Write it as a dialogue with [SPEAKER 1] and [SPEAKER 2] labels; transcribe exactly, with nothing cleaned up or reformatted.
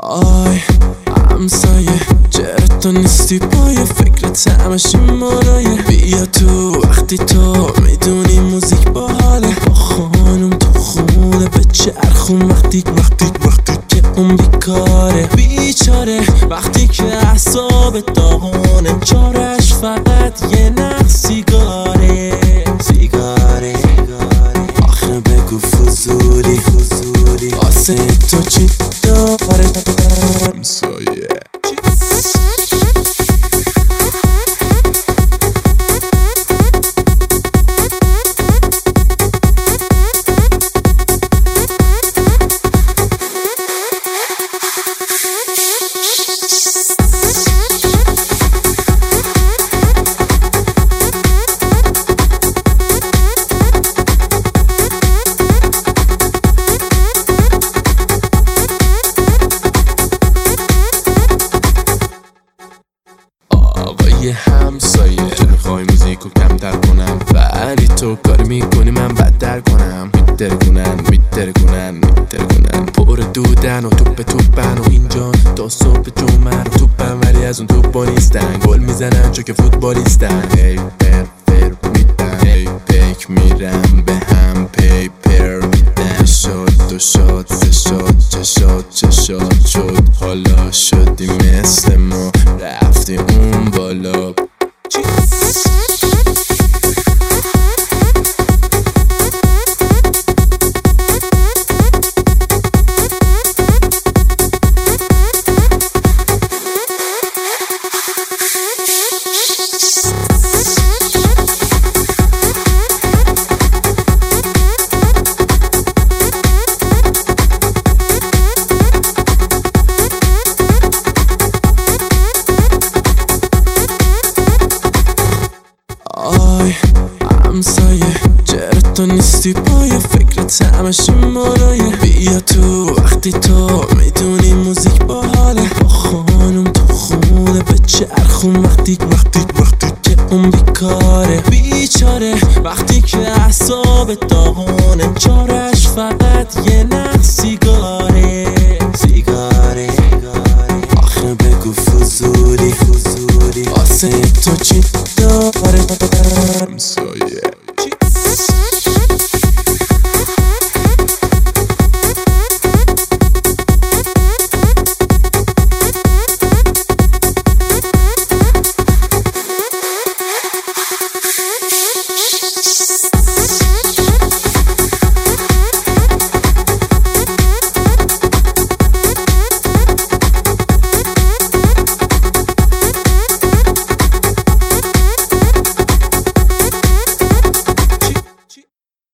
[SPEAKER 1] آی همسایه چرا تو نیستی پای فکرت همش این مالایه بیا تو وقتی تو میدونی موزیک باحاله با خانم تو خونه به چرخون وقتی وقتی وقتی که اون بیکاره بیچاره وقتی که اعصاب داغونه چارش فقط یه نخ سیگاره سیگاره آخه بگو فضولی فضولی واسه تو چی داره همسایه آقای همسایه چه میخوای موزیکو کمتر کنم ولی تو کاری میکنی من بدتر کنم میترگونن میترگونن میترگونن پر دودن و توپ توپن و اینجا تا صبح جمعن و توپن ولی از اون توپا نیستن گل میزنن چون که فوتبالیستن هی پر پر میدن هی پیک میرم به هم پیپر میدن شد و شد سه شد چه شد چه شد شد حالا شدی مثل ما رفتی اون بالا آی همسایه چرا تو نیستی پای فکرت همش این مالایه بیا تو وقتی تو میدونی موزیک باحاله با خانم تو خونه به چرخون وقتی وقتی وقتی که اون بیکاره بیچاره وقتی که اعصاب داغونه چارش فقط یه نخ سیگاره سیگاره آخه بگو فضولی فضولی واسه تو چی